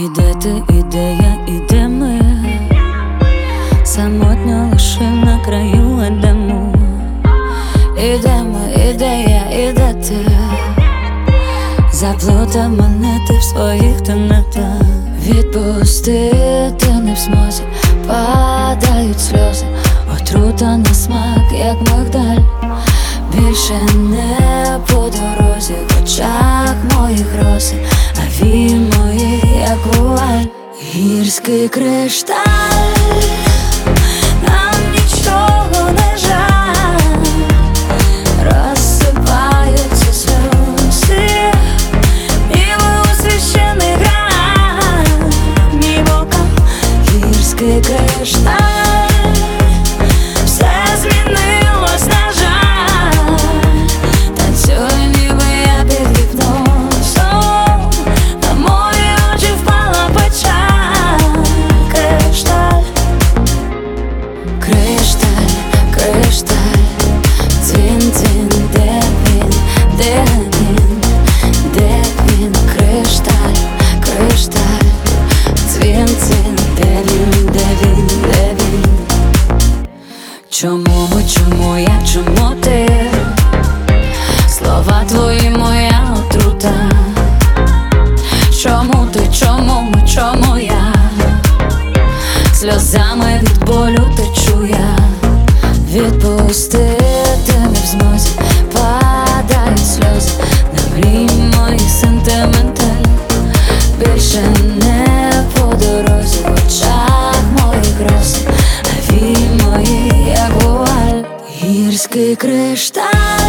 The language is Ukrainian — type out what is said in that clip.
І де ти, і де я, і де ми? Самотньо лишив на краю Едему. І де ми, і де я, і де ти? Заплутав мене ти в своїх тенетах. Відпустити не в змозі, падають сльози, отрута на смак, як мигдаль. Більше не по дорозі, в очах моїх роси, а вії мої, як вуаль. Гірський кришталь, нам нічого не жаль, розсипаються сльози, ніби у священих грах, мій бокал. Гірський кришталь, все змінилось, на жаль, танцюю, ніби я під гіпнозом, на мої очі впала печаль. Кришталь, кришталь, кришталь, дзвін-дзвін, де він, де він, де він? Кришталь, кришталь, дзвін-дзвін, де він, де він, де він? Чому ми, чому я, чому ти? Слова твої моя отрута. Чому ти, чому ми, чому я? Сльозами від болю течу я. Відпустити не в змозі, падають сльози, на мрій мої сентименталь. Більше не по дорозі, в очах моїх роси, а вії мої, як вуаль. Гірський кришталь,